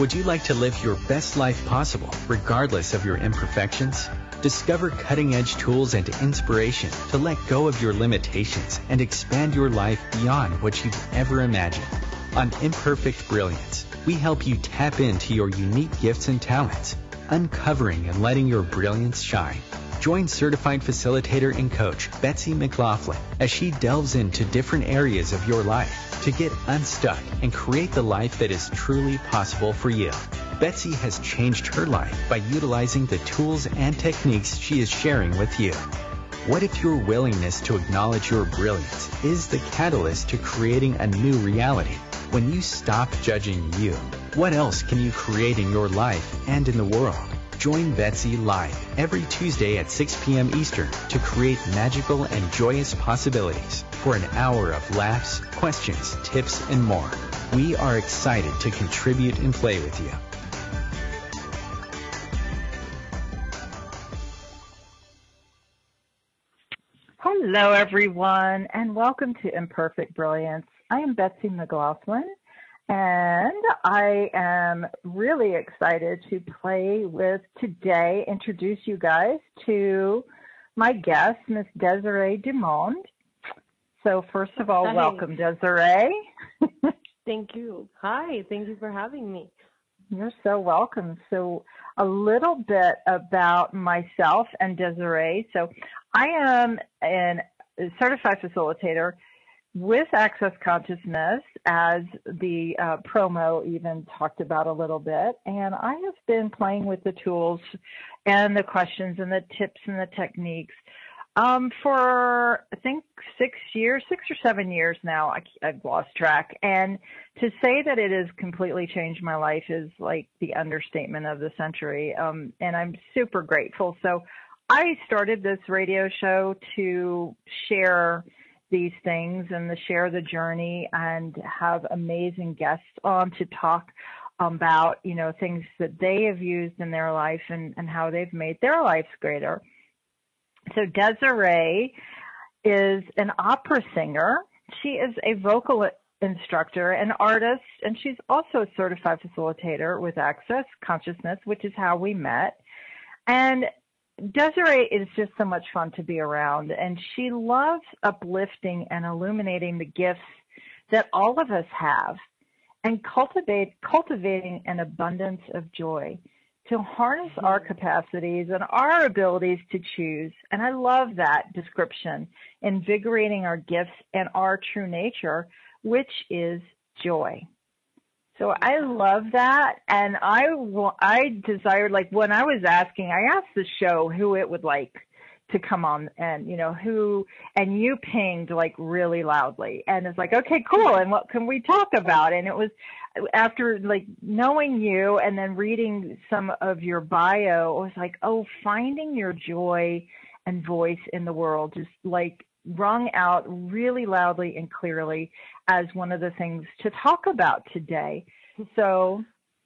Would you like to live your best life possible, regardless of your imperfections? Discover cutting-edge tools and inspiration to let go of your limitations and expand your life beyond what you've ever imagined. On Imperfect Brilliance, we help you tap into your unique gifts and talents, uncovering and letting your brilliance shine. Join certified facilitator and coach Betsy McLaughlin as she delves into different areas of your life to get unstuck and create the life that is truly possible for you. Betsy has changed her life by utilizing the tools and techniques she is sharing with you. What if your willingness to acknowledge your brilliance is the catalyst to creating a new reality? When you stop judging you, what else can you create in your life and in the world? Join Betsy live every Tuesday at 6 p.m. Eastern to create magical and joyous possibilities for an hour of laughs, questions, tips, and more. We are excited to contribute and play with you. Hello, everyone, and welcome to Imperfect Brilliance. I am Betsy McLaughlin, and I am really excited to play with today, introduce you guys to my guest, Miss Desiree Dumond. So first of all, welcome, Desiree. Thank you. Hi, thank you for having me. You're so welcome. So a little bit about myself and Desiree. So I am a certified facilitator with Access Consciousness, as the promo even talked about a little bit. And I have been playing with the tools and the questions and the tips and the techniques for, I think, 6 or 7 years now. I've lost track. And to say that it has completely changed my life is like the understatement of the century. And I'm super grateful. So I started this radio show to share these things and to share the journey and have amazing guests on to talk about, you know, things that they have used in their life and how they've made their lives greater. So Desiree is an opera singer. She is a vocal instructor, an artist, and she's also a certified facilitator with Access Consciousness, which is how we met. And Desiree is just so much fun to be around, and she loves uplifting and illuminating the gifts that all of us have and cultivating an abundance of joy to harness our capacities and our abilities to choose. And I love that description, invigorating our gifts and our true nature, which is joy. So I love that, and I desired, like, when I was asking, I asked the show who it would like to come on, and, you know, and you pinged, like, really loudly, and it's like, okay, cool, and what can we talk about? And it was after, like, knowing you and then reading some of your bio, it was like, oh, finding your joy and voice in the world just, like, rung out really loudly and clearly as one of the things to talk about today. So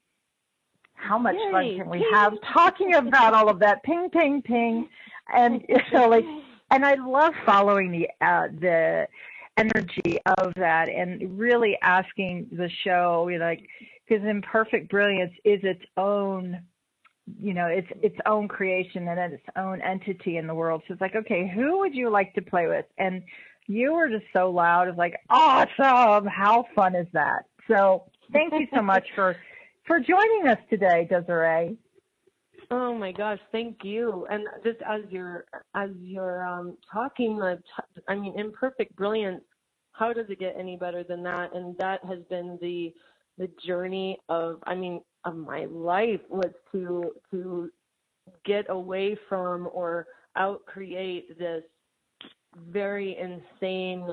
how much fun can we have talking about all of that? Ping, ping, ping. And so, like, and I love following the energy of that and really asking the show, you know, like, because Imperfect Brilliance is its own, you know, its own creation and its own entity in the world. So it's like, okay, who would you like to play with? And you were just so loud. It's like, awesome. How fun is that? So thank you so much for joining us today, Desiree. Oh my gosh, thank you. And just as you're talking, I mean, Imperfect Brilliance, how does it get any better than that? And that has been the journey of my life, was to get away from or out-create this very insane,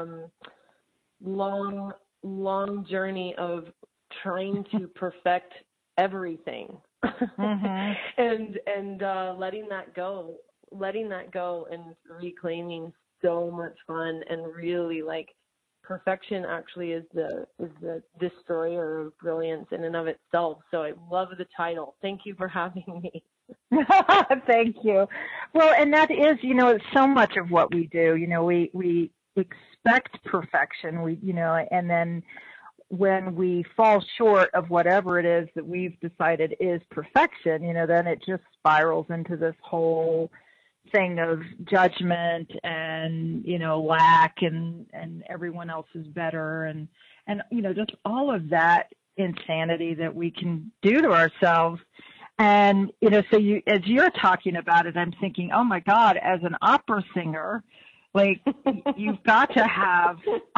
long journey of trying to perfect everything. Mm-hmm. and letting that go and reclaiming so much fun, and really, like, perfection actually is the destroyer of brilliance in and of itself. So I love the title. Thank you for having me. Thank you. Well, and that is, you know, so much of what we do. You know, we expect perfection. We, you know, and then when we fall short of whatever it is that we've decided is perfection, then it just spirals into this whole thing of judgment and, lack and everyone else is better and, just all of that insanity that we can do to ourselves. And, so as you're talking about it, I'm thinking, oh my God, as an opera singer, like you've got to have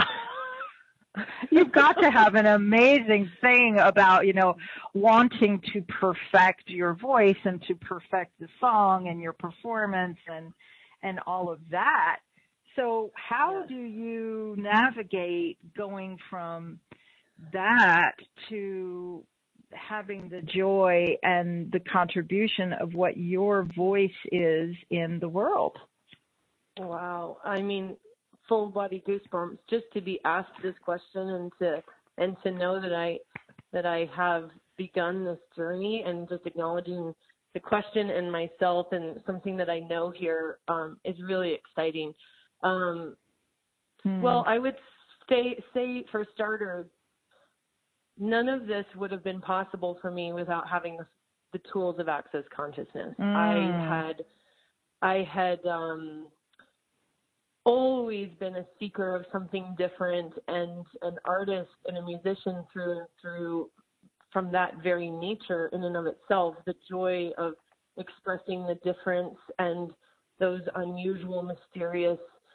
an amazing thing about, wanting to perfect your voice and to perfect the song and your performance and all of that. So how do you navigate going from that to having the joy and the contribution of what your voice is in the world? Wow. I mean, full body goosebumps just to be asked this question and to know that I have begun this journey, and just acknowledging the question and myself and something that I know here is really exciting. Well, I would say for starters, none of this would have been possible for me without having the tools of Access Consciousness. I had always been a seeker of something different, and an artist and a musician through from that very nature in and of itself, the joy of expressing the difference and those unusual, mysterious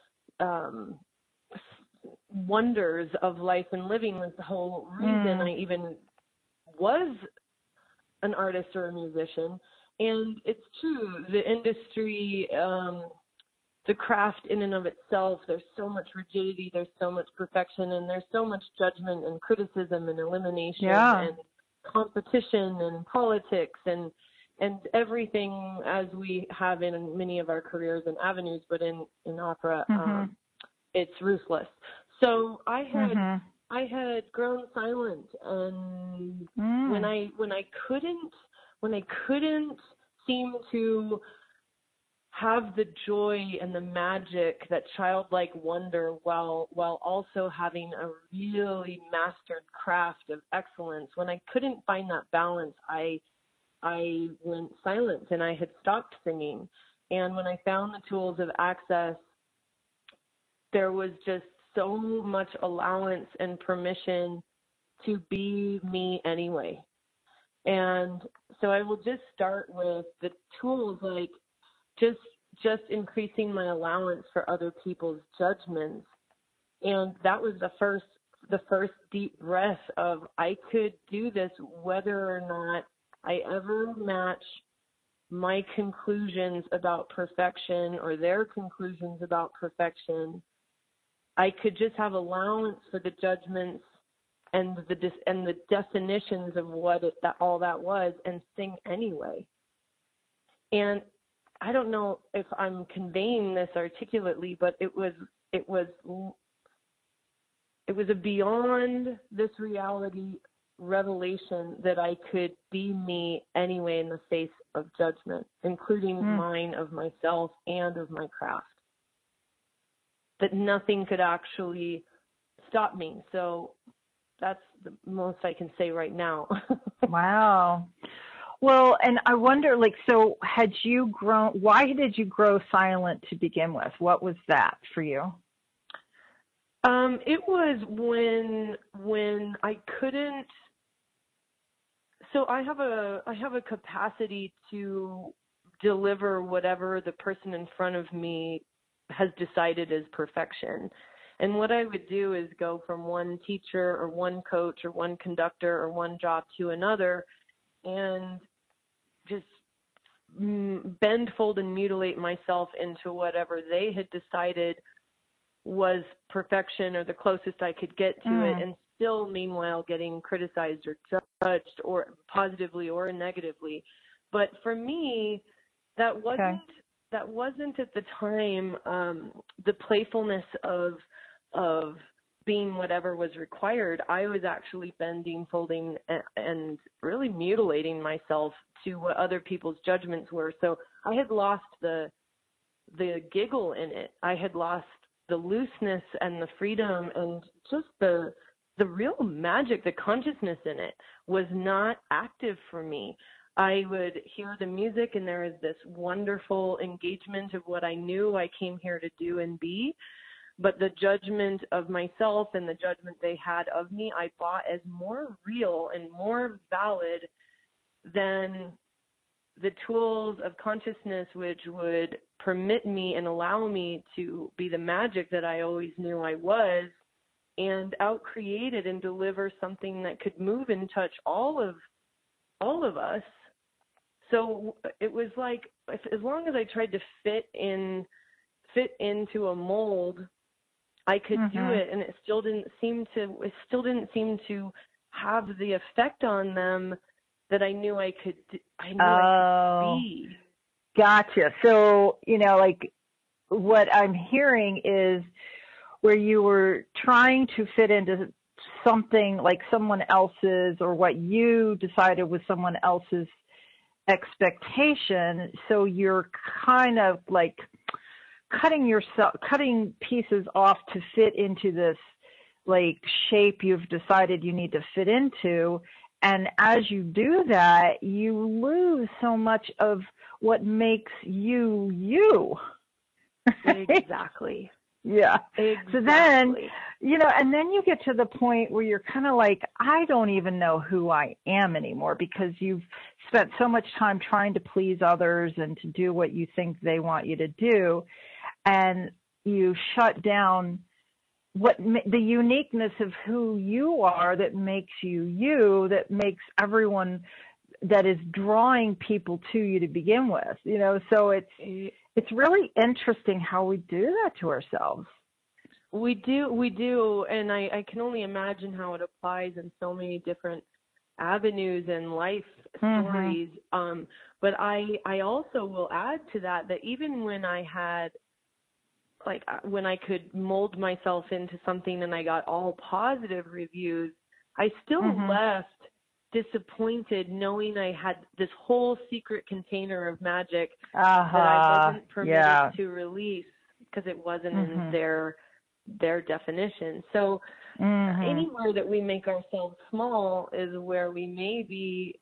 wonders of life and living was the whole reason I even was an artist or a musician. And it's true, the industry, the craft in and of itself, there's so much rigidity, there's so much perfection, and there's so much judgment and criticism and elimination and competition and politics and everything, as we have in many of our careers and avenues, but in opera, it's ruthless. So I had grown silent, and when I couldn't seem to have the joy and the magic, that childlike wonder, while also having a really mastered craft of excellence, when I couldn't find that balance, I went silent and I had stopped singing. And when I found the tools of Access, there was just so much allowance and permission to be me anyway. And so I will just start with the tools, like just increasing my allowance for other people's judgments. And that was the first deep breath of, I could do this whether or not I ever match my conclusions about perfection or their conclusions about perfection. I could just have allowance for the judgments and the definitions of what all that was, and sing anyway. And I don't know if I'm conveying this articulately, but it was a beyond this reality revelation that I could be me anyway in the face of judgment, including mine of myself and of my craft. That nothing could actually stop me. So that's the most I can say right now. Wow. Well, and I wonder, so why did you grow silent to begin with? What was that for you? It was when I couldn't. So I have a capacity to deliver whatever the person in front of me has decided is perfection. And what I would do is go from one teacher or one coach or one conductor or one job to another, and just bend, fold, and mutilate myself into whatever they had decided was perfection or the closest I could get to it, and still meanwhile getting criticized or judged, or positively or negatively. But for me, that wasn't at the time the playfulness of being whatever was required. I was actually bending, folding, and really mutilating myself to what other people's judgments were. So I had lost the giggle in it. I had lost the looseness and the freedom and just the the real magic, the consciousness in it was not active for me. I would hear the music and there was this wonderful engagement of what I knew I came here to do and be. But the judgment of myself and the judgment they had of me, I bought as more real and more valid than the tools of consciousness, which would permit me and allow me to be the magic that I always knew I was, and out-create it and deliver something that could move and touch all of us. So it was like, as long as I tried to fit into a mold, I could do it, and it still didn't seem to have the effect on them that I knew I could be. Gotcha. So, like what I'm hearing is where you were trying to fit into something like someone else's, or what you decided was someone else's expectation. So you're kind of like cutting pieces off to fit into this like shape you've decided you need to fit into. And as you do that, you lose so much of what makes you you. Exactly. Yeah. Exactly. So then, and then you get to the point where you're kind of like, I don't even know who I am anymore, because you've spent so much time trying to please others and to do what you think they want you to do. And you shut down the uniqueness of who you are, that makes you, that makes everyone, that is drawing people to you to begin with, so it's really interesting how we do that to ourselves. We do, and I can only imagine how it applies in so many different avenues and life stories. But I also will add to that even when I had, when I could mold myself into something and I got all positive reviews, I still left disappointed, knowing I had this whole secret container of magic that I wasn't permitted to release because it wasn't in their definition. So anywhere that we make ourselves small is where we may be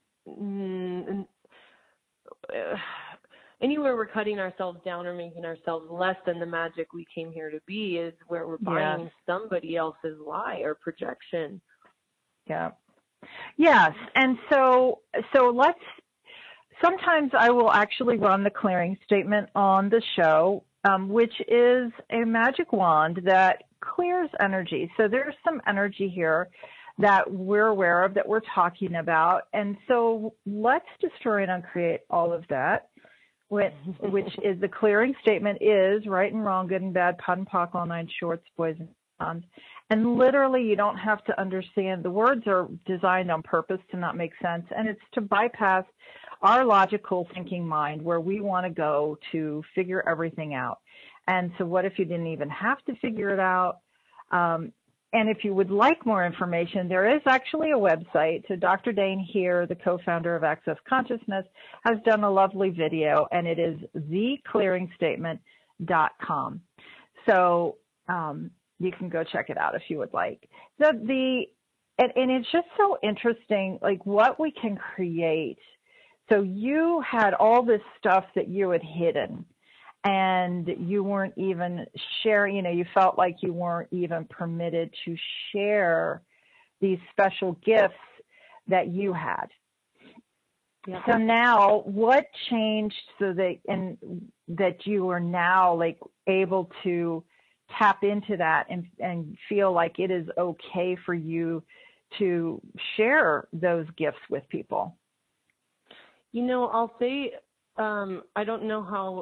anywhere we're cutting ourselves down or making ourselves less than the magic we came here to be is where we're buying somebody else's lie or projection. Yeah. Yes. And so sometimes I will actually run the clearing statement on the show, which is a magic wand that clears energy. So there's some energy here that we're aware of, that we're talking about. And so let's destroy and uncreate all of that, which is the clearing statement is right and wrong, good and bad, POD and POC, all nine shorts, boys and beyond. And literally, you don't have to understand. The words are designed on purpose to not make sense, and it's to bypass our logical thinking mind, where we want to go to figure everything out. And so what if you didn't even have to figure it out? And if you would like more information, there is actually a website. So Dr. Dain Heer, the co-founder of Access Consciousness, has done a lovely video, and it is theclearingstatement.com. So you can go check it out if you would like. And it's just so interesting, like what we can create. So you had all this stuff that you had hidden, and you weren't even sharing, you felt like you weren't even permitted to share these special gifts that you had. Yeah. So now what changed so that you are now like able to tap into that and feel like it is okay for you to share those gifts with people? I'll say, I don't know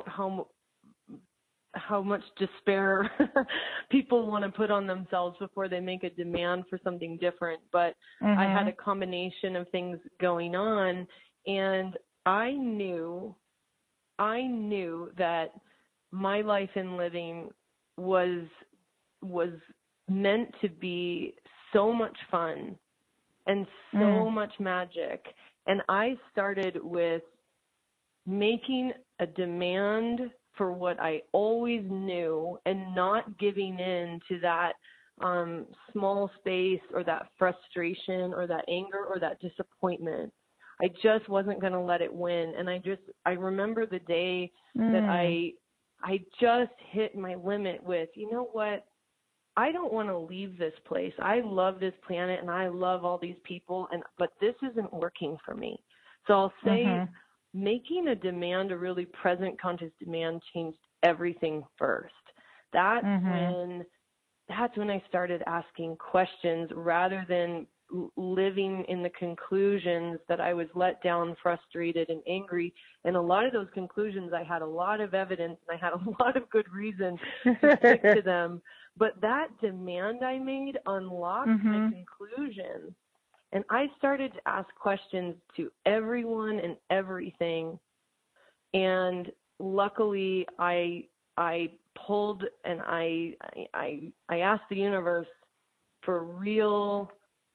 how much despair people want to put on themselves before they make a demand for something different. But I had a combination of things going on, and I knew that my life in living was meant to be so much fun and so much magic. And I started with making a demand for what I always knew and not giving in to that small space or that frustration or that anger or that disappointment. I just wasn't going to let it win. And I remember the day that I just hit my limit with, you know what? I don't want to leave this place. I love this planet and I love all these people, but this isn't working for me. So I'll say making a demand, a really present conscious demand, changed everything first. That's when I started asking questions rather than living in the conclusions that I was let down, frustrated, and angry. And a lot of those conclusions, I had a lot of evidence and I had a lot of good reason to stick to them. But that demand I made unlocked my conclusion. And I started to ask questions to everyone and everything. And luckily, I pulled and I asked the universe for real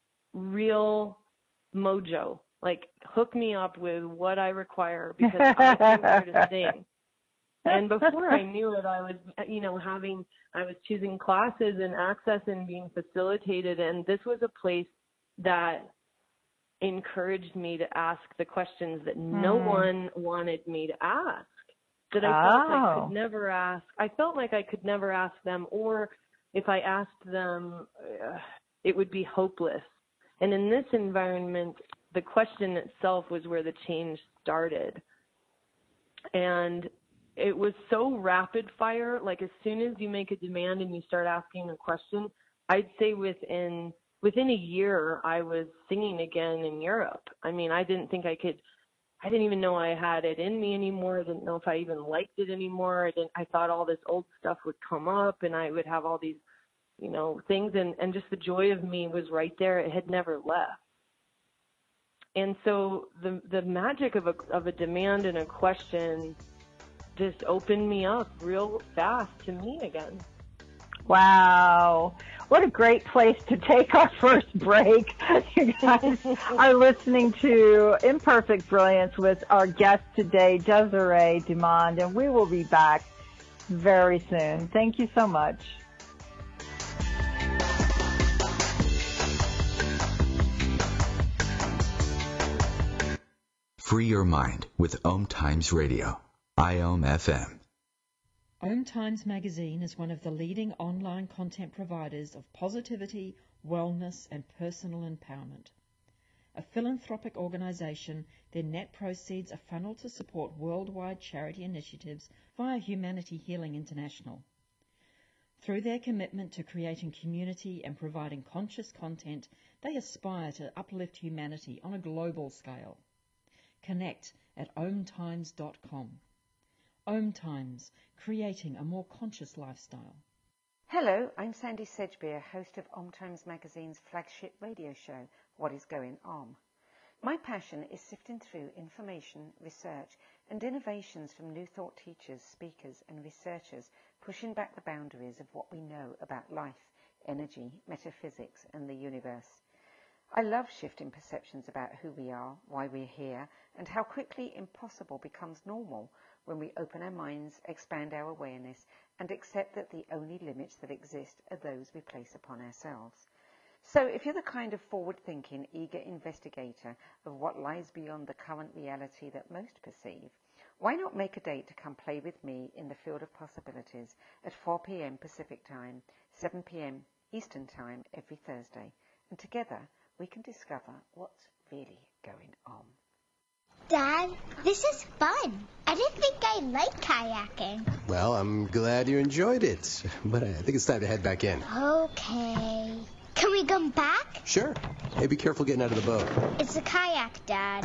mojo, like hook me up with what I require, because I came here to sing. And before I knew it, I was, I was choosing classes and access and being facilitated. And this was a place that encouraged me to ask the questions that no one wanted me to ask, that I felt I could never ask. I felt like I could never ask them, or if I asked them, it would be hopeless. And in this environment, the question itself was where the change started. And it was so rapid fire. Like as soon as you make a demand and you start asking a question, I'd say within a year, I was singing again in Europe. I mean, I didn't even know I had it in me anymore. I didn't know if I even liked it anymore. I thought all this old stuff would come up and I would have all these, things, and just the joy of me was right there. It had never left. And so the magic of a demand and a question just opened me up real fast to me again. Wow. What a great place to take our first break. You guys are listening to Imperfect Brilliance with our guest today, Desiree Dumond, and we will be back very soon. Thank you so much. Free your mind with Om Times Radio, IOM FM. Om Times Magazine is one of the leading online content providers of positivity, wellness, and personal empowerment. A philanthropic organization, their net proceeds are funneled to support worldwide charity initiatives via Humanity Healing International. Through their commitment to creating community and providing conscious content, they aspire to uplift humanity on a global scale. Connect at omtimes.com. Om Times, creating a more conscious lifestyle. Hello, I'm Sandy Sedgbeer, host of Om Times Magazine's flagship radio show, What is Going On. My passion is sifting through information, research, and innovations from New Thought teachers, speakers, and researchers, pushing back the boundaries of what we know about life, energy, metaphysics, and the universe. I love shifting perceptions about who we are, why we're here, and how quickly impossible becomes normal when we open our minds, expand our awareness, and accept that the only limits that exist are those we place upon ourselves. So if you're the kind of forward-thinking, eager investigator of what lies beyond the current reality that most perceive, why not make a date to come play with me in the field of possibilities at 4 p.m. Pacific Time, 7 p.m. Eastern Time every Thursday, and together we can discover what's really going on. Dad, this is fun. I didn't think I liked kayaking. Well, I'm glad you enjoyed it, but I think it's time to head back in. Okay. Can we come back? Sure. Hey, be careful getting out of the boat. It's a kayak, Dad.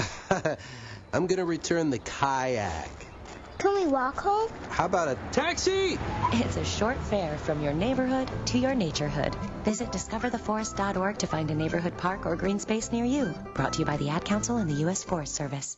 I'm going to return the kayak. Can we walk home? How about a taxi? It's a short fare from your neighborhood to your naturehood. Visit discovertheforest.org to find a neighborhood park or green space near you. Brought to you by the Ad Council and the U.S. Forest Service.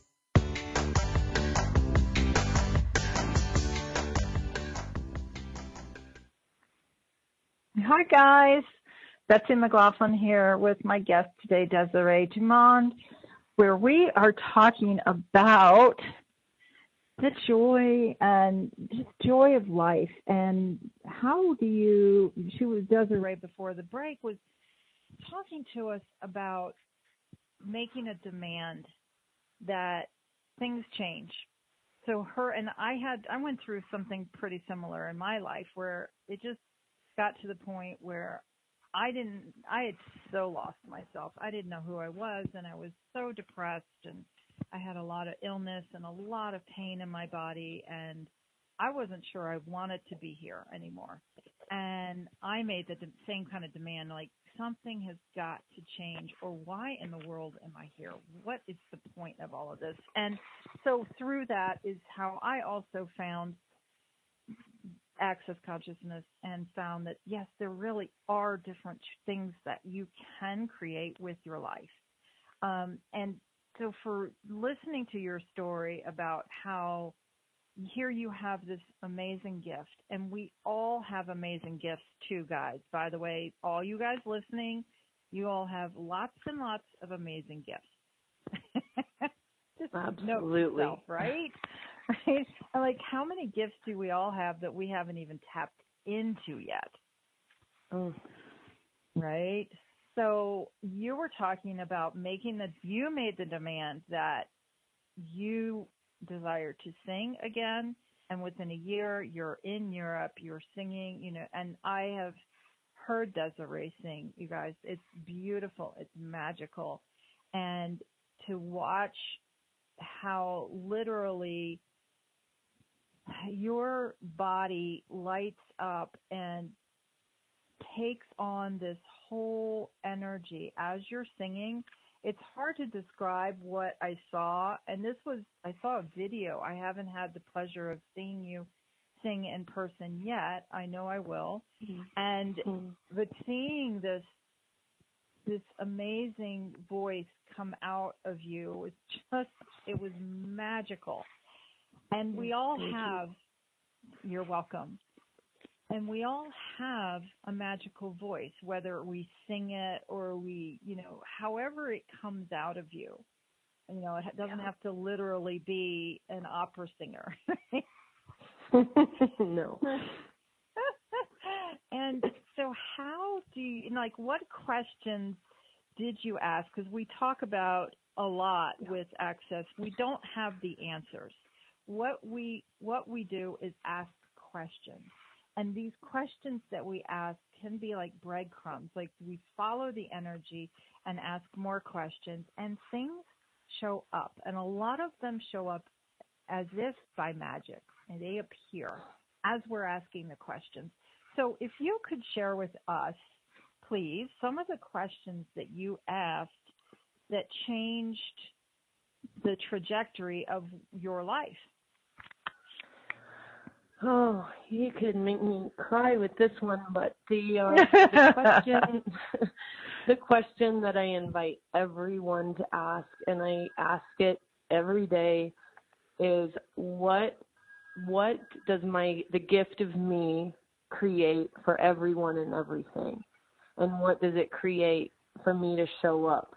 Hi, guys. Betsy McLaughlin here with my guest today, Desiree Dumond, where we are talking about the joy and just joy of life. And how do you, Desiree before the break was talking to us about making a demand that things change. So her and I went through something pretty similar in my life where it just got to the point where I had so lost myself. I didn't know who I was, and I was so depressed, and I had a lot of illness and a lot of pain in my body, and I wasn't sure I wanted to be here anymore. And I made the same kind of demand, like something has got to change, or why in the world am I here? What is the point of all of this? And so through that is how I also found Access Consciousness and found that, yes, there really are different things that you can create with your life. And so for listening to your story about how here you have this amazing gift, and we all have amazing gifts too, guys. By the way, all you guys listening, you all have lots and lots of amazing gifts. Just absolutely. Note yourself, right? Right? Like, how many gifts do we all have that we haven't even tapped into yet? Right? So you were talking about you made the demand that you desire to sing again, and within a year you're in Europe, you're singing, and I have heard Desiree sing, you guys. It's beautiful. It's magical. And to watch how literally your body lights up and takes on this whole energy as you're singing. It's hard to describe what I saw, and I saw a video. I haven't had the pleasure of seeing you sing in person yet. I know I will. But seeing this amazing voice come out of you, it was magical. And we all have, you're welcome. And we all have a magical voice, whether we sing it or we, however it comes out of you. It doesn't have to literally be an opera singer. No. And so how do you, what questions did you ask? Because we talk about a lot with Access. We don't have the answers. What we do is ask questions. And these questions that we ask can be like breadcrumbs. Like we follow the energy and ask more questions, and things show up. And a lot of them show up as if by magic, and they appear as we're asking the questions. So if you could share with us, please, some of the questions that you asked that changed the trajectory of your life. Oh, you could make me cry with this one, but the question that I invite everyone to ask, and I ask it every day, is what does the gift of me create for everyone and everything, and what does it create for me to show up?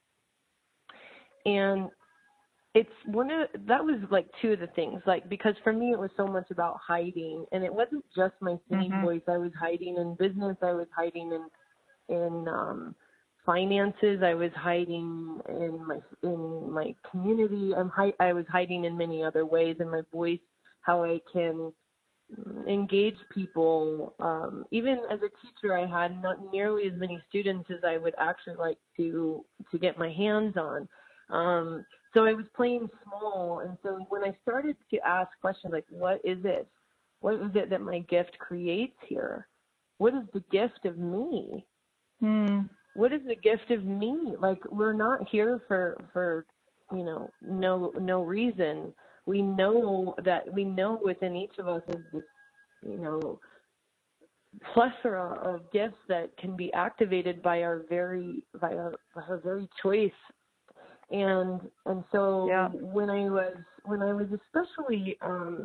And it's that was like two of the things, because for me it was so much about hiding, and it wasn't just my singing voice. I was hiding in business. I was hiding in finances. I was hiding in my community. I was hiding in many other ways in my voice, how I can engage people. Even as a teacher, I had not nearly as many students as I would actually like to get my hands on. So I was playing small, and so when I started to ask questions like, what is it? What is it that my gift creates here? What is the gift of me? What is the gift of me? Like, we're not here for no reason. We know within each of us is this, plethora of gifts that can be activated by our very choice. And so when I was especially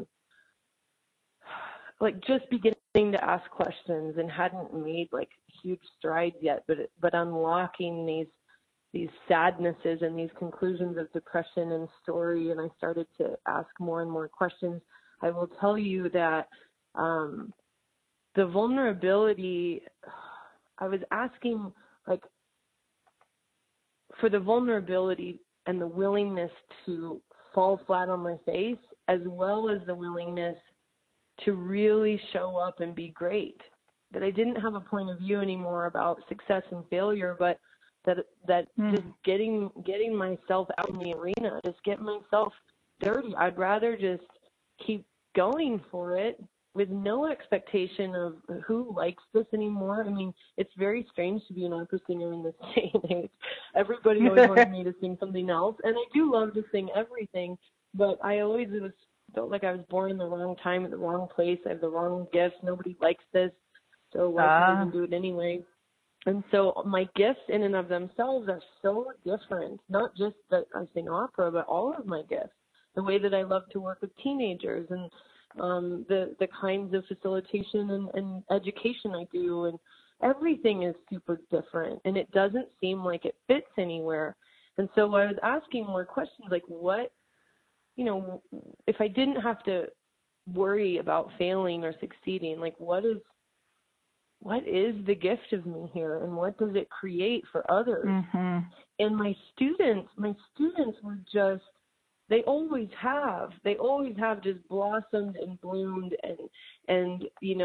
just beginning to ask questions and hadn't made huge strides yet, but unlocking sadnesses and these conclusions of depression and story, and I started to ask more and more questions. I will tell you that the vulnerability, I was asking, like, for the vulnerability and the willingness to fall flat on my face, as well as the willingness to really show up and be great. That I didn't have a point of view anymore about success and failure, but that just getting myself out in the arena, just getting myself dirty. I'd rather just keep going for it with no expectation of who likes this anymore. I mean, it's very strange to be an opera singer in this day and age. Everybody always wanted me to sing something else, and I do love to sing everything, but I always felt like I was born in the wrong time at the wrong place. I have the wrong gifts. Nobody likes this, so why should I even do it anyway? And so my gifts in and of themselves are so different, not just that I sing opera, but all of my gifts. The way that I love to work with teenagers and the kinds of facilitation and education I do, and everything is super different, and it doesn't seem like it fits anywhere. And so I was asking more questions like, what, if I didn't have to worry about failing or succeeding, like what is the gift of me here, and what does it create for others? And my students were just, they always have just blossomed and bloomed, and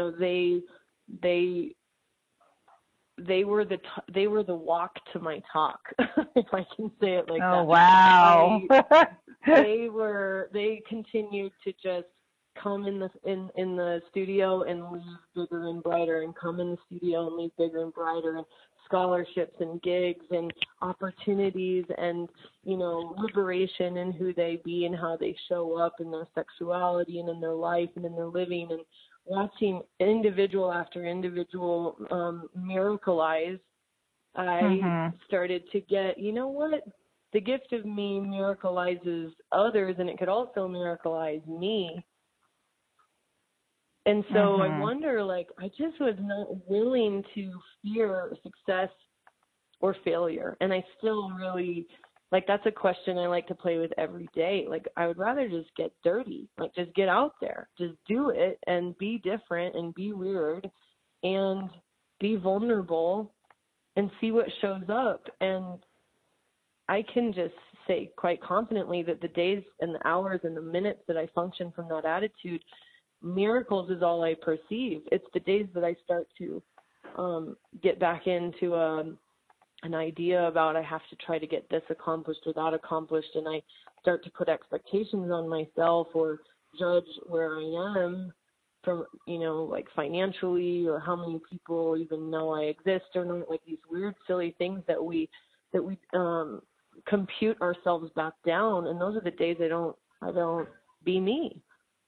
they were the walk to my talk, if I can say it like that. Oh, wow. They continued to just come in the studio and leave bigger and brighter, and come in the studio and leave bigger and brighter, and scholarships and gigs and opportunities and, liberation in who they be and how they show up in their sexuality and in their life and in their living, and watching individual after individual miracleize. I started to get, the gift of me miracleizes others, and it could also miracleize me. And so I wonder, I just was not willing to fear success or failure. And I still really, that's a question I like to play with every day. I would rather just get dirty, just get out there, just do it and be different and be weird and be vulnerable and see what shows up. And I can just say quite confidently that the days and the hours and the minutes that I function from that attitude, miracles is all I perceive. It's the days that I start to get back into an idea about I have to try to get this accomplished or that accomplished, and I start to put expectations on myself or judge where I am from, financially, or how many people even know I exist or not, these weird, silly things that we compute ourselves back down. And those are the days I don't be me.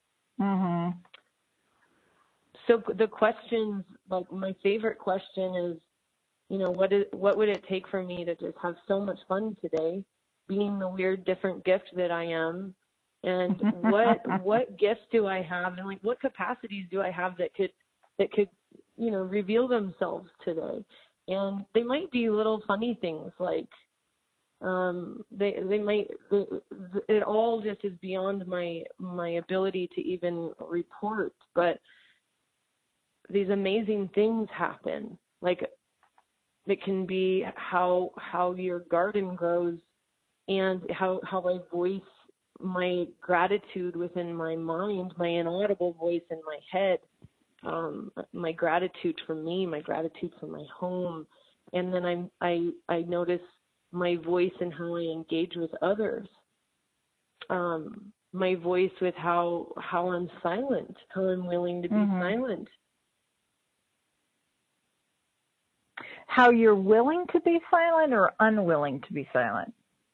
So the questions, my favorite question is, what would it take for me to just have so much fun today, being the weird, different gift that I am, and what gifts do I have, and what capacities do I have that could reveal themselves today? And they might be little funny things, they might, it all just is beyond my ability to even report, but these amazing things happen. It can be how your garden grows, and how I voice my gratitude within my mind, my inaudible voice in my head, my gratitude for me, my gratitude for my home. And then I notice my voice and how I engage with others, my voice with how I'm silent, how I'm willing to be silent. How you're willing to be silent or unwilling to be silent?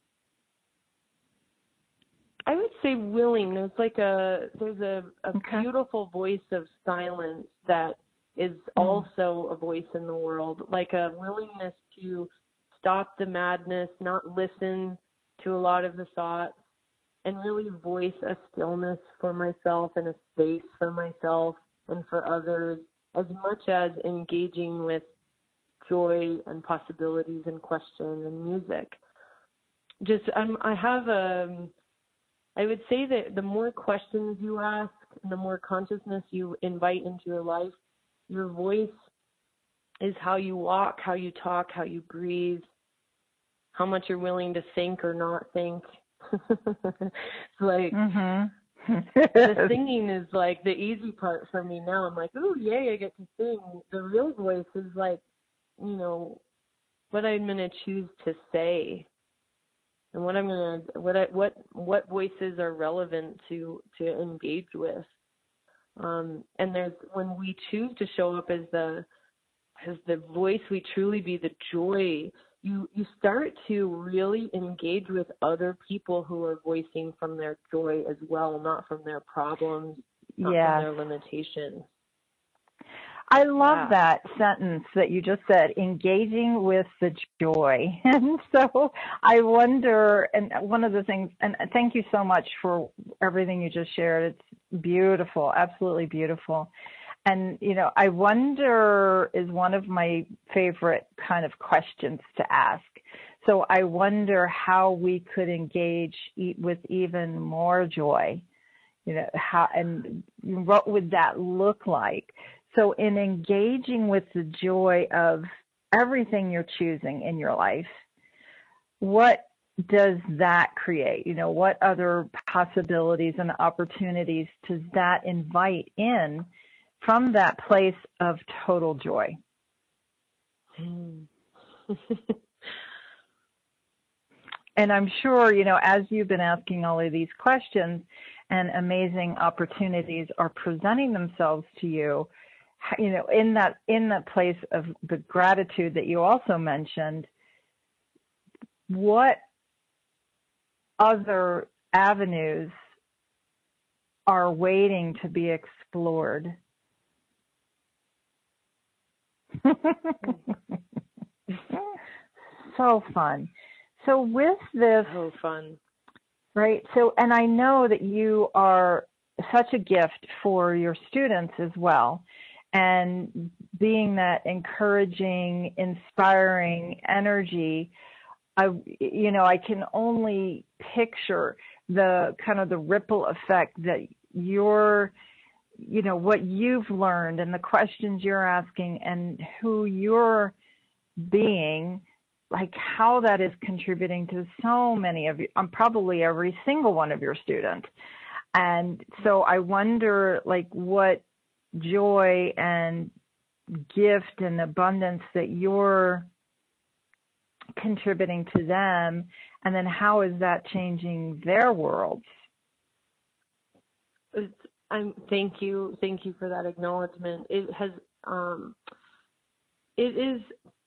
I would say willing. There's a beautiful voice of silence that is also a voice in the world, a willingness to stop the madness, not listen to a lot of the thoughts, and really voice a stillness for myself and a space for myself and for others, as much as engaging with joy and possibilities and question and music. I would say that the more questions you ask and the more consciousness you invite into your life, your voice is how you walk, how you talk, how you breathe, how much you're willing to think or not think. It's like the singing is like the easy part for me now. I'm like, oh, yay, I get to sing. The real voice is like, you know, what I'm going to choose to say. And what voices are relevant to engage with, and there's when we choose to show up as the voice, we truly be the joy. You start to really engage with other people who are voicing from their joy as well, not from their problems, not from their limitations. I love that sentence that you just said, engaging with the joy. And so I wonder, and one of the things, and thank you so much for everything you just shared. It's beautiful, absolutely beautiful. And, you know, I wonder is one of my favorite kind of questions to ask. So I wonder how we could engage with even more joy, you know, how, and what would that look like? So in engaging with the joy of everything you're choosing in your life, what does that create? You know, what other possibilities and opportunities does that invite in from that place of total joy? And I'm sure, you know, as you've been asking all of these questions and amazing opportunities are presenting themselves to you, you know, in that place of the gratitude that you also mentioned, what other avenues are waiting to be explored? So fun. So with this, so fun, right? So, and I know that you are such a gift for your students as well. And being that encouraging, inspiring energy, I can only picture the kind of the ripple effect that what you've learned and the questions you're asking and who you're being, like how that is contributing to so many of you, probably every single one of your students. And so I wonder, like, what joy and gift and abundance that you're contributing to them, and then how is that changing their worlds? Thank you for that acknowledgement. It has, it is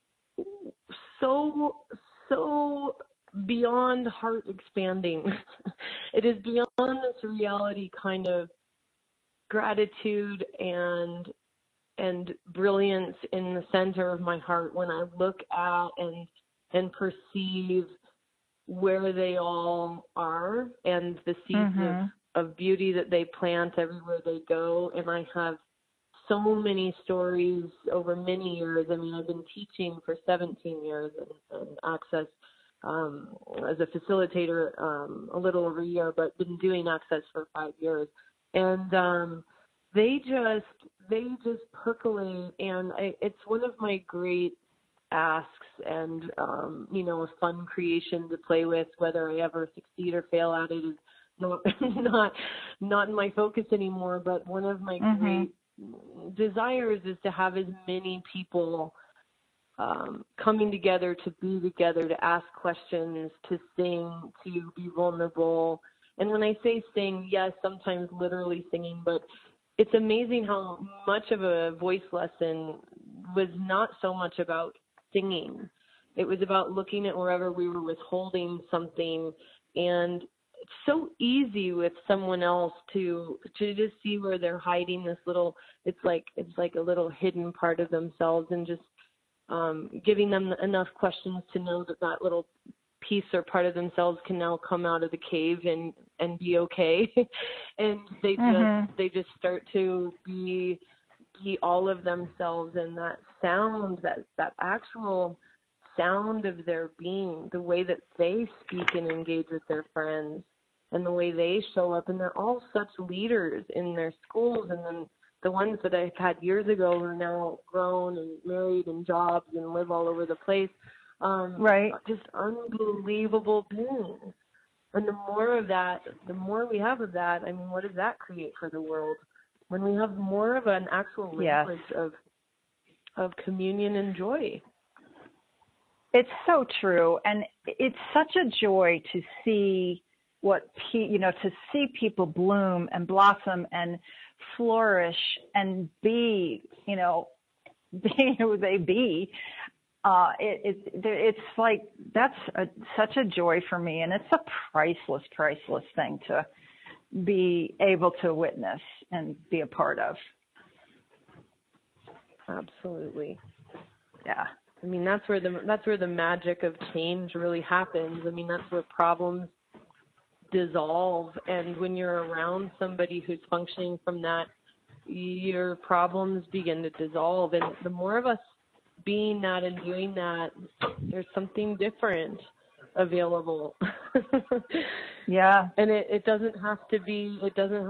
so beyond heart expanding. It is beyond this reality kind of gratitude and brilliance in the center of my heart when I look at and perceive where they all are and the seeds of beauty that they plant everywhere they go. And I have so many stories over many years. I mean, I've been teaching for 17 years and Access as a facilitator a little over a year, but been doing Access for 5 years. And they just percolate, and it's one of my great asks and a fun creation to play with. Whether I ever succeed or fail at it is not in my focus anymore, but one of my great desires is to have as many people coming together, to be together, to ask questions, to sing, to be vulnerable. And when I say sing, yes, sometimes literally singing, but it's amazing how much of a voice lesson was not so much about singing. It was about looking at wherever we were withholding something. And it's so easy with someone else to just see where they're hiding this little, it's like a little hidden part of themselves, and just giving them enough questions to know that little piece or part of themselves can now come out of the cave and be okay. And they just start to be be all of themselves, and that sound, that actual sound of their being, the way that they speak and engage with their friends, and the way they show up. And they're all such leaders in their schools, and then the ones that I've had years ago are now grown and married and jobs and live all over the place. Right. Just unbelievable beings. And the more of that, the more we have of that, I mean, what does that create for the world? When we have more of an actual language of communion and joy. It's so true. And it's such a joy to see to see people bloom and blossom and flourish and be who they be. It's like that's such a joy for me, and it's a priceless thing to be able to witness and be a part of. Absolutely. Yeah. I mean, that's where the magic of change really happens. I mean, that's where problems dissolve, and when you're around somebody who's functioning from that, your problems begin to dissolve. And the more of us being that and doing that, there's something different available. Yeah. And it doesn't have to be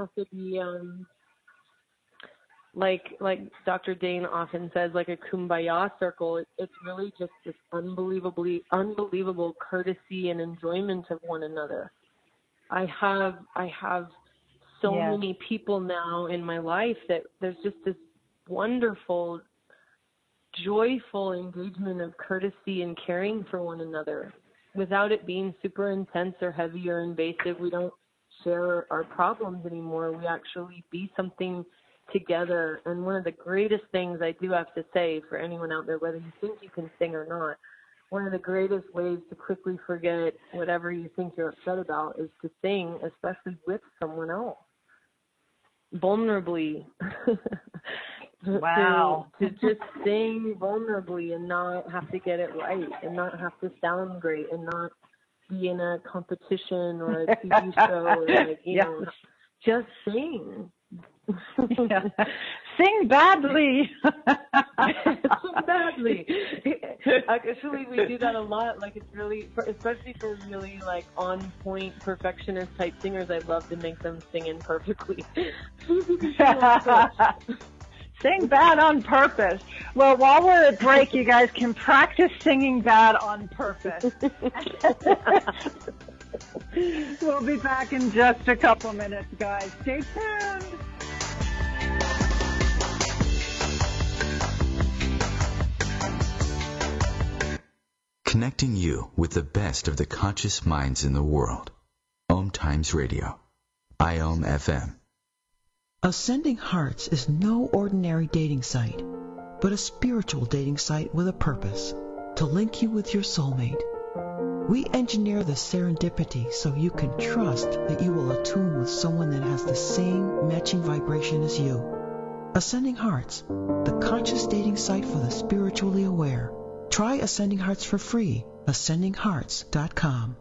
like Dr. Dane often says, like a kumbaya circle. It's really just this unbelievable courtesy and enjoyment of one another. I have so many people now in my life that there's just this wonderful, joyful engagement of courtesy and caring for one another without it being super intense or heavy or invasive. We don't share our problems anymore. We actually be something together. And one of the greatest things I do have to say for anyone out there, whether you think you can sing or not, one of the greatest ways to quickly forget whatever you think you're upset about is to sing, especially with someone else, vulnerably. Wow. to just sing vulnerably and not have to get it right and not have to sound great and not be in a competition or a TV show or just sing. Sing badly. Sing badly. Actually, we do that a lot. Like, it's really, especially for really like on point perfectionist type singers, I love to make them sing imperfectly. Sing bad on purpose. Well, while we're at break, you guys can practice singing bad on purpose. We'll be back in just a couple minutes, guys. Stay tuned. Connecting you with the best of the conscious minds in the world. Om Times Radio. IOM FM. Ascending Hearts is no ordinary dating site, but a spiritual dating site with a purpose, to link you with your soulmate. We engineer the serendipity so you can trust that you will attune with someone that has the same matching vibration as you. Ascending Hearts, the conscious dating site for the spiritually aware. Try Ascending Hearts for free. AscendingHearts.com.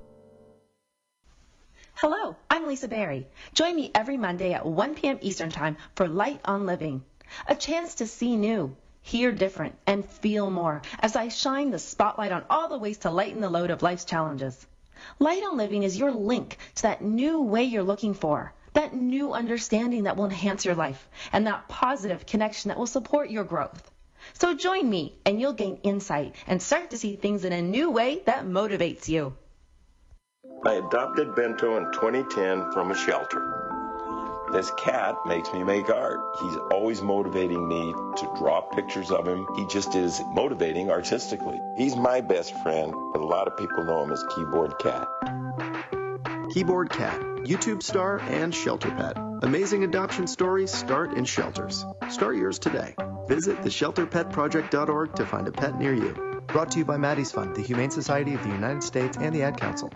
Hello, I'm Lisa Berry. Join me every Monday at 1 p.m. Eastern Time for Light on Living, a chance to see new, hear different, and feel more as I shine the spotlight on all the ways to lighten the load of life's challenges. Light on Living is your link to that new way you're looking for, that new understanding that will enhance your life, and that positive connection that will support your growth. So join me, and you'll gain insight and start to see things in a new way that motivates you. I adopted Bento in 2010 from a shelter. This cat makes me make art. He's always motivating me to draw pictures of him. He just is motivating artistically. He's my best friend, but a lot of people know him as Keyboard Cat. Keyboard Cat, YouTube star and shelter pet. Amazing adoption stories start in shelters. Start yours today. Visit theshelterpetproject.org to find a pet near you. Brought to you by Maddie's Fund, the Humane Society of the United States, and the Ad Council.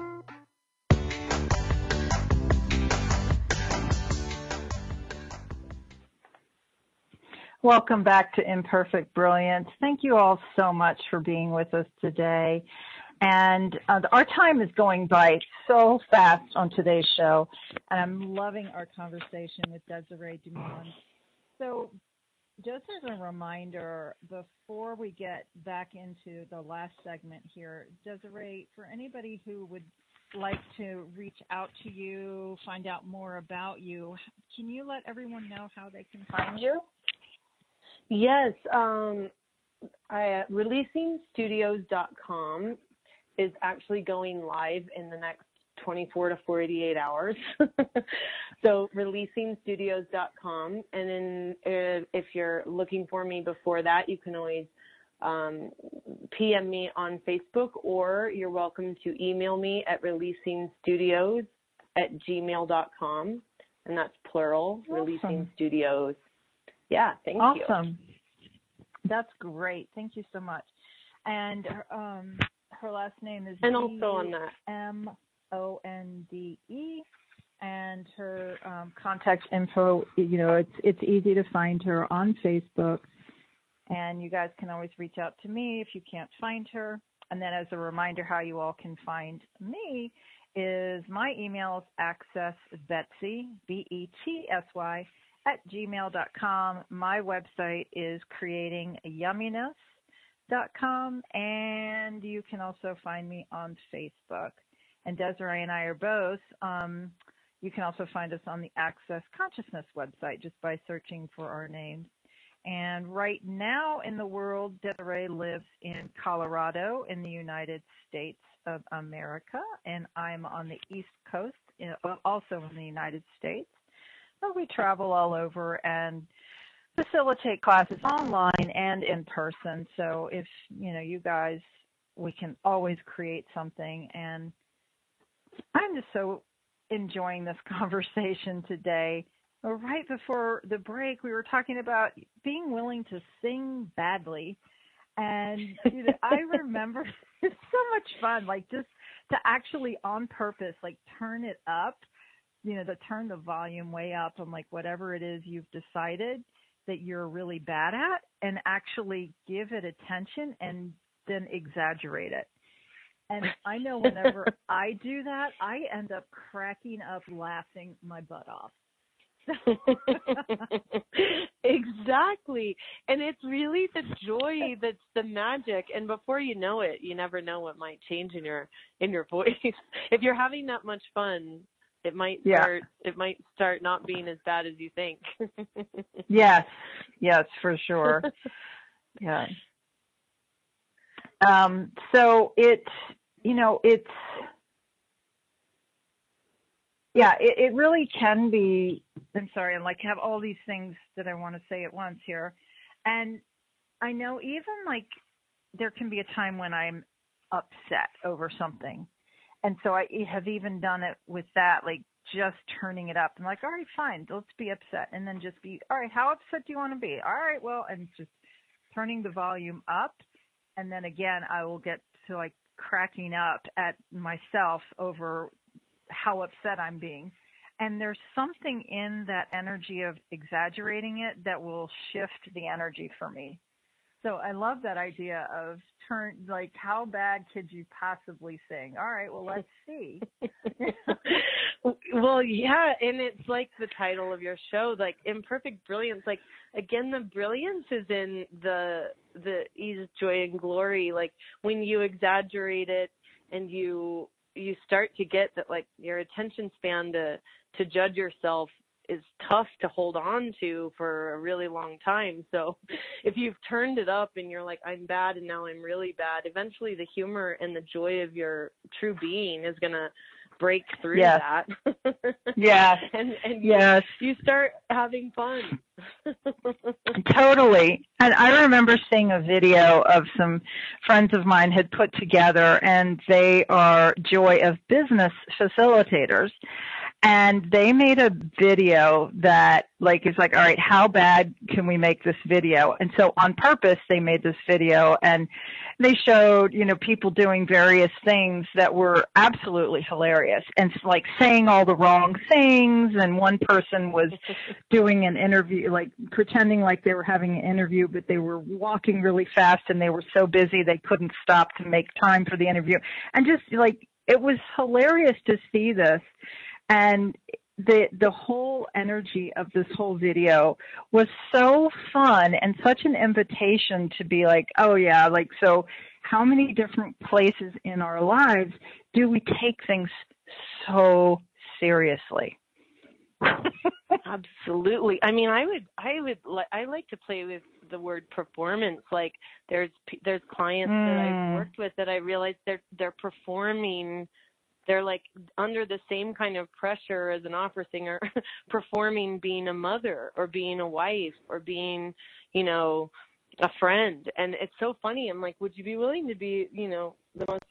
Welcome back to Imperfect Brilliance. Thank you all so much for being with us today. And our time is going by so fast on today's show, and I'm loving our conversation with Desiree Dumont. So just as a reminder, before we get back into the last segment here, Desiree, for anybody who would like to reach out to you, find out more about you, can you let everyone know how they can find you? Yes. ReleasingStudios.com is actually going live in the next 24 to 48 hours. So ReleasingStudios.com. And then if you're looking for me before that, you can always PM me on Facebook, or you're welcome to email me at releasingstudios@gmail.com. And that's plural, awesome. Releasing Studios. Yeah, thank you. Awesome. That's great. Thank you so much. And her last name is and also on that Monde, and her contact info. You know, it's easy to find her on Facebook, and you guys can always reach out to me if you can't find her. And then, as a reminder, how you all can find me is my email is accessbetsy, BETSY, @gmail.com. My website is creatingyumminess.com, and you can also find me on Facebook. And Desiree and I are both. You can also find us on the Access Consciousness website just by searching for our names. And right now in the world, Desiree lives in Colorado in the United States of America, and I'm on the East Coast, also in the United States. So we travel all over and facilitate classes online and in person. So if, you guys, we can always create something. And I'm just so enjoying this conversation today. Right before the break, we were talking about being willing to sing badly. And I remember it's so much fun, like just to actually on purpose, like turn it up. To turn the volume way up on like whatever it is you've decided that you're really bad at, and actually give it attention and then exaggerate it. And I know whenever I do that, I end up cracking up laughing my butt off. Exactly. And it's really the joy that's the magic. And before you know it, you never know what might change in your voice. If you're having that much fun, it might start not being as bad as you think. Yes, for sure. Yeah. So it really can be. I'm sorry, I'm like have all these things that I want to say at once here, and I know even like there can be a time when I'm upset over something. And so I have even done it with that, like just turning it up. I'm like, all right, fine, let's be upset. And then just be, all right, how upset do you want to be? All right, well, and just turning the volume up. And then again, I will get to like cracking up at myself over how upset I'm being. And there's something in that energy of exaggerating it that will shift the energy for me. So I love that idea of like, how bad could you possibly sing? All right, well, let's see. Well, yeah, and it's like the title of your show, like Imperfect Brilliance. Like, again, the brilliance is in the ease, joy, and glory. Like, when you exaggerate it and you start to get that, like, your attention span to judge yourself is tough to hold on to for a really long time. So if you've turned it up and you're like, I'm bad and now I'm really bad, eventually the humor and the joy of your true being is going to break through that. Yeah. and yes. you start having fun. Totally. And I remember seeing a video of some friends of mine had put together, and they are Joy of Business facilitators. And they made a video that like is like, all right, how bad can we make this video? And so on purpose, they made this video and they showed, people doing various things that were absolutely hilarious and like saying all the wrong things. And one person was doing an interview, like pretending like they were having an interview, but they were walking really fast and they were so busy they couldn't stop to make time for the interview. And just like, it was hilarious to see this. And the whole energy of this whole video was so fun and such an invitation to be like, oh yeah, like, so how many different places in our lives do we take things so seriously? Absolutely. I mean, I like to play with the word performance. Like there's clients that I've worked with that I realize they're performing. They're like under the same kind of pressure as an opera singer, performing being a mother or being a wife or being, you know, a friend. And it's so funny. I'm like, would you be willing to be, you know, the most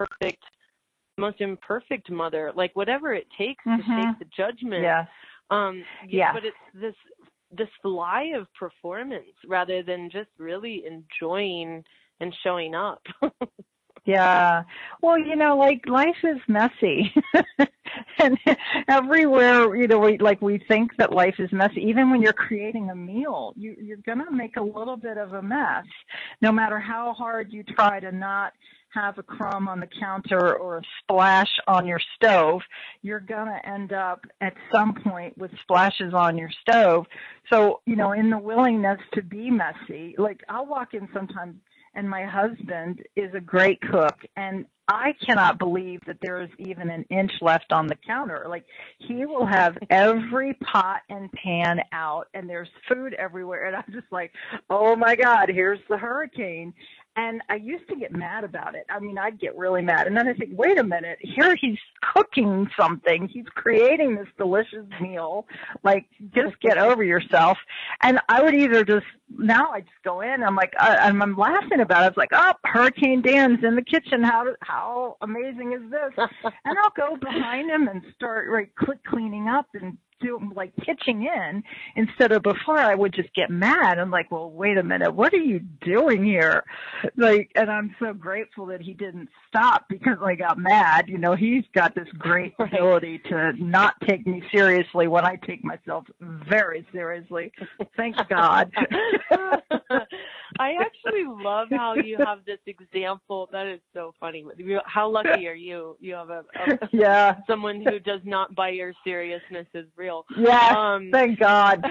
imperfect mother? Like whatever it takes to take the judgment. Yeah. But it's this lie of performance rather than just really enjoying and showing up. Yeah. Well, you know, like life is messy. And everywhere, you know, we think that life is messy. Even when you're creating a meal, you're going to make a little bit of a mess. No matter how hard you try to not have a crumb on the counter or a splash on your stove, you're going to end up at some point with splashes on your stove. So, you know, in the willingness to be messy, like I'll walk in sometimes and my husband is a great cook, and I cannot believe that there is even an inch left on the counter. Like, he will have every pot and pan out, and there's food everywhere, and I'm just like, oh my God, here's the hurricane. And I used to get mad about it. I mean, I'd get really mad. And then I think, wait a minute, here he's cooking something. He's creating this delicious meal. Like, just get over yourself. And I would either now I just go in, I'm like, I'm laughing about it. I was like, oh, Hurricane Dan's in the kitchen. How amazing is this? And I'll go behind him and start cleaning up and like pitching in instead of before I would just get mad. I'm like, well, wait a minute, what are you doing here? Like, and I'm so grateful that he didn't stop because I got mad. You know, he's got this great ability to not take me seriously when I take myself very seriously. Thank God. I actually love how you have this example. That is so funny. How lucky are you? You have someone who does not buy your seriousness as real. Yeah, thank God.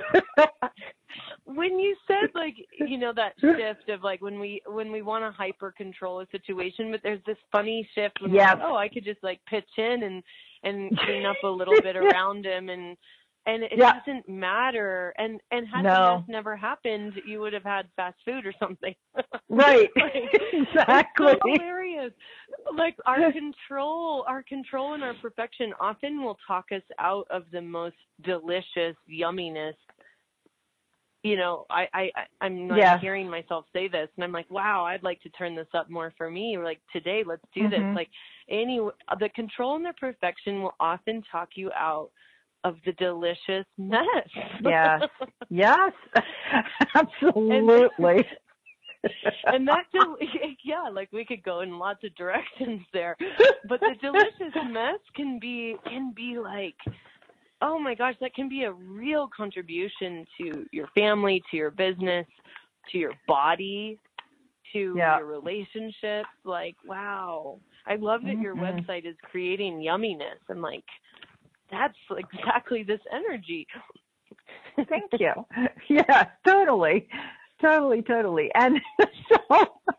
When you said, like, you know, that shift of like when we want to hyper control a situation, but there's this funny shift when we're like, oh, I could just like pitch in and clean up a little bit around him and it doesn't matter. And had the mess never happened, you would have had fast food or something. Right. Exactly. It's so hilarious. Like our control and our perfection often will talk us out of the most delicious yumminess. You know, I'm like hearing myself say this, and I'm like, wow, I'd like to turn this up more for me. Or like today, let's do this. Like the control and the perfection will often talk you out of the delicious mess. Yes, absolutely. And that, like we could go in lots of directions there, but the delicious mess can be like, oh my gosh, that can be a real contribution to your family, to your business, to your body, to your relationships. Like, wow, I love that your website is creating yumminess. And like, that's exactly this energy. Thank you. Yeah, totally. And so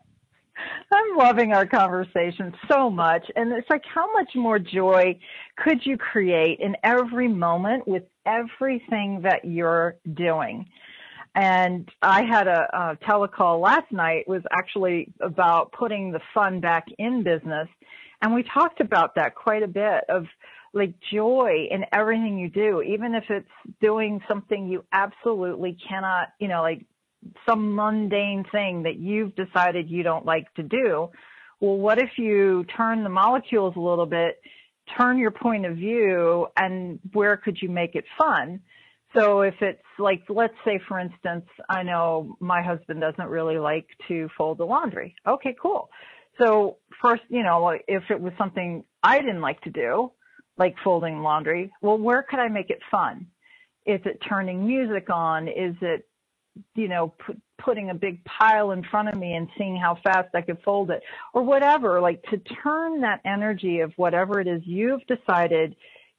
I'm loving our conversation so much. And it's like, how much more joy could you create in every moment with everything that you're doing? And I had a telecall last night, was actually about putting the fun back in business. And we talked about that quite a bit, of like joy in everything you do, even if it's doing something you absolutely cannot, you know, like some mundane thing that you've decided you don't like to do. Well, what if you turn the molecules a little bit, turn your point of view, and where could you make it fun? So if it's like, let's say, for instance, I know my husband doesn't really like to fold the laundry. Okay, cool. So first, you know, if it was something I didn't like to do, like folding laundry, well, where could I make it fun? Is it turning music on? Is it, you know, putting a big pile in front of me and seeing how fast I could fold it, or whatever? Like, to turn that energy of whatever it is you've decided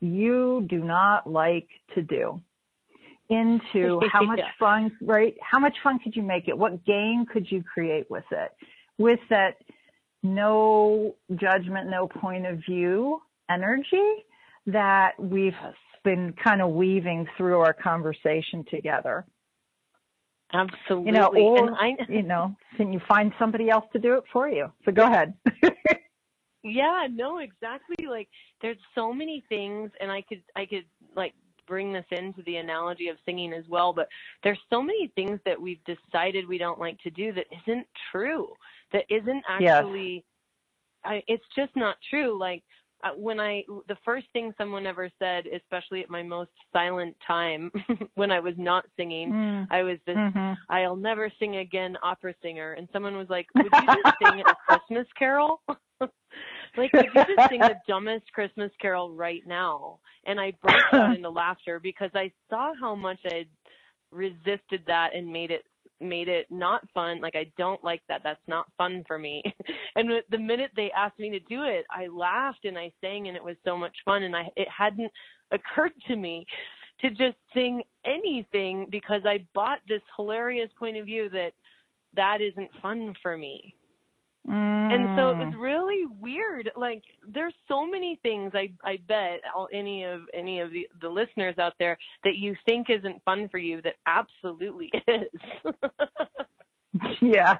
you do not like to do into how much fun, right? How much fun could you make it? What game could you create with it? With that no judgment, no point of view energy that we've been kind of weaving through our conversation together. Absolutely. Can you find somebody else to do it for you? So go ahead. Yeah, no, exactly. Like, there's so many things, and I could like bring this into the analogy of singing as well, but there's so many things that we've decided we don't like to do that isn't true, that isn't actually, it's just not true. Like, the first thing someone ever said, especially at my most silent time when I was not singing, I was this, I'll never sing again opera singer. And someone was like, would you just sing a Christmas carol? Like, could you just sing the dumbest Christmas carol right now? And I burst out into laughter because I saw how much I'd resisted that and made it not fun. Like, I don't like that. That's not fun for me. And the minute they asked me to do it, I laughed and I sang, and it was so much fun. And it hadn't occurred to me to just sing anything because I bought this hilarious point of view that isn't fun for me. And so it was really weird. Like, there's so many things I bet any of the listeners out there that you think isn't fun for you that absolutely is. Yeah.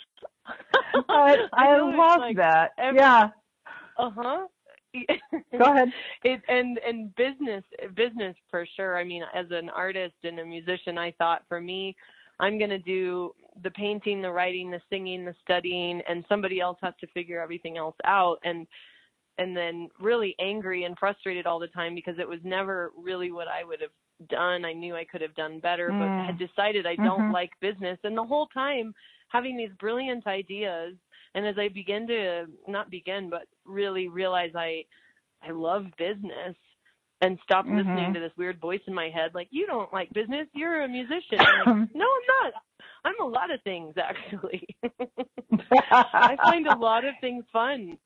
I love that. Yeah. Uh-huh. Go ahead. And business for sure. I mean, as an artist and a musician, I thought for me, I'm going to do the painting, the writing, the singing, the studying, and somebody else has to figure everything else out. And then really angry and frustrated all the time because it was never really what I would have done. I knew I could have done better, but had decided I don't like business. And the whole time having these brilliant ideas. And as I but really realize I love business, and stop listening to this weird voice in my head, like, you don't like business, you're a musician. I'm like, no, I'm not. I'm a lot of things, actually. I find a lot of things fun.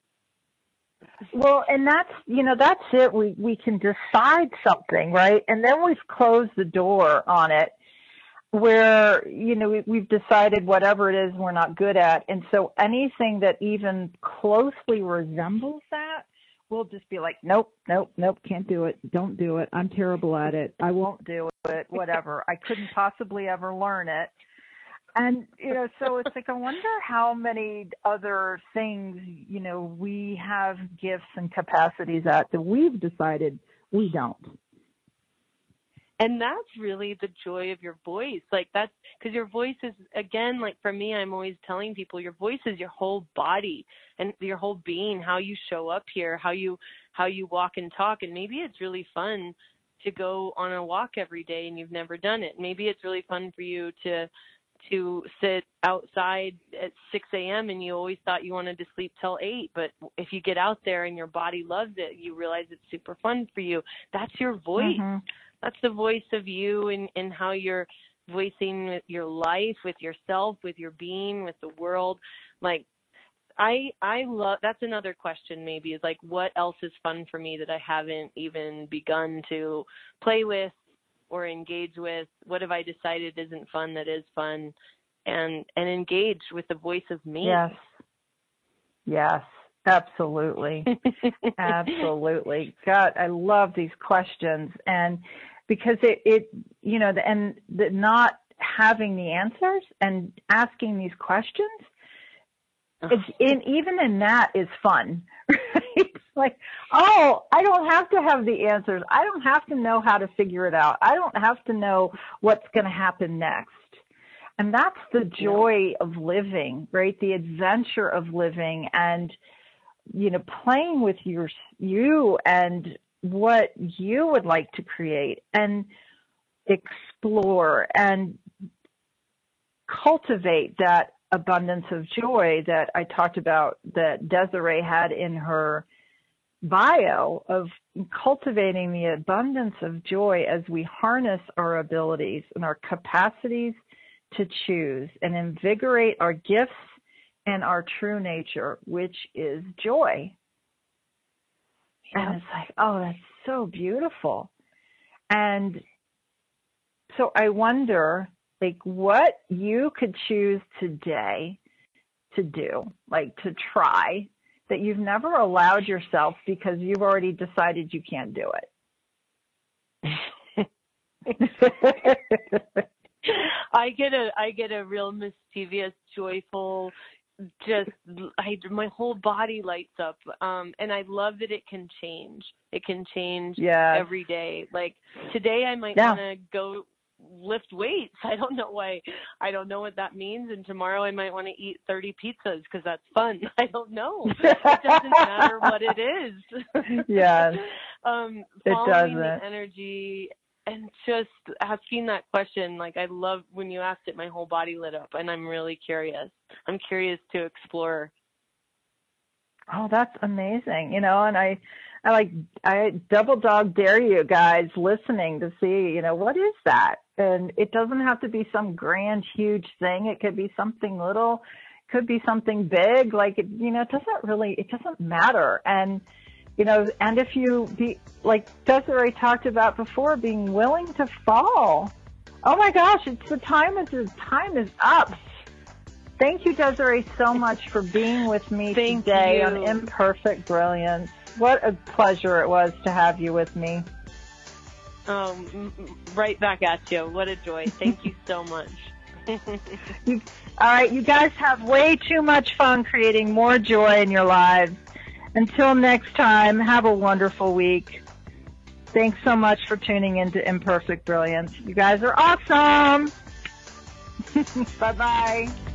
Well, and that's it. We can decide something, right? And then we've closed the door on it where, we've decided whatever it is we're not good at. And so anything that even closely resembles that, we'll just be like, nope, can't do it. Don't do it. I'm terrible at it. I won't do it, whatever. I couldn't possibly ever learn it. And, so it's like, I wonder how many other things, we have gifts and capacities at that we've decided we don't. And that's really the joy of your voice. Like, that's because your voice is, again, like for me, I'm always telling people your voice is your whole body and your whole being, how you show up here, how you walk and talk. And maybe it's really fun to go on a walk every day and you've never done it. Maybe it's really fun for you to sit outside at 6 a.m. and you always thought you wanted to sleep till 8. But if you get out there and your body loves it, you realize it's super fun for you. That's your voice. That's the voice of you and how you're voicing your life, with yourself, with your being, with the world. Like, I love, that's another question maybe, is like, what else is fun for me that I haven't even begun to play with or engage with? What have I decided isn't fun that is fun? And engage with the voice of me. Yes, absolutely. Absolutely. God, I love these questions. And because it and the not having the answers and asking these questions, even in that is fun. Right? It's like, oh, I don't have to have the answers. I don't have to know how to figure it out. I don't have to know what's going to happen next. And that's the joy of living, right? The adventure of living and, playing with you and what you would like to create and explore and cultivate that abundance of joy that I talked about that Desiree had in her bio, of cultivating the abundance of joy as we harness our abilities and our capacities to choose and invigorate our gifts and our true nature, which is joy. And it's like, oh, that's so beautiful. And so I wonder, like, what you could choose today to do, like to try, that you've never allowed yourself because you've already decided you can't do it. I get a real mischievous, joyful, my whole body lights up. And I love that it can change. It can change every day. Like today I might want to go lift weights. I don't know why. I don't know what that means. And tomorrow I might want to eat 30 pizzas because that's fun. I don't know. It doesn't matter what it is. Yes. Following the energy and just asking that question. Like, I love when you asked it, my whole body lit up, and I'm really curious. I'm curious to explore. Oh, that's amazing. You know, and I double dog dare you guys listening to see, you know, what is that? And it doesn't have to be some grand, huge thing. It could be something little, it could be something big. Like, it doesn't matter. And, you know, and if you be, like Desiree talked about before, being willing to fall. Oh my gosh, the time is up. Thank you, Desiree, so much for being with me today on Imperfect Brilliance. What a pleasure it was to have you with me. Right back at you. What a joy. Thank you so much. All right, you guys have way too much fun creating more joy in your lives. Until next time, have a wonderful week. Thanks so much for tuning into Imperfect Brilliance. You guys are awesome. Bye-bye.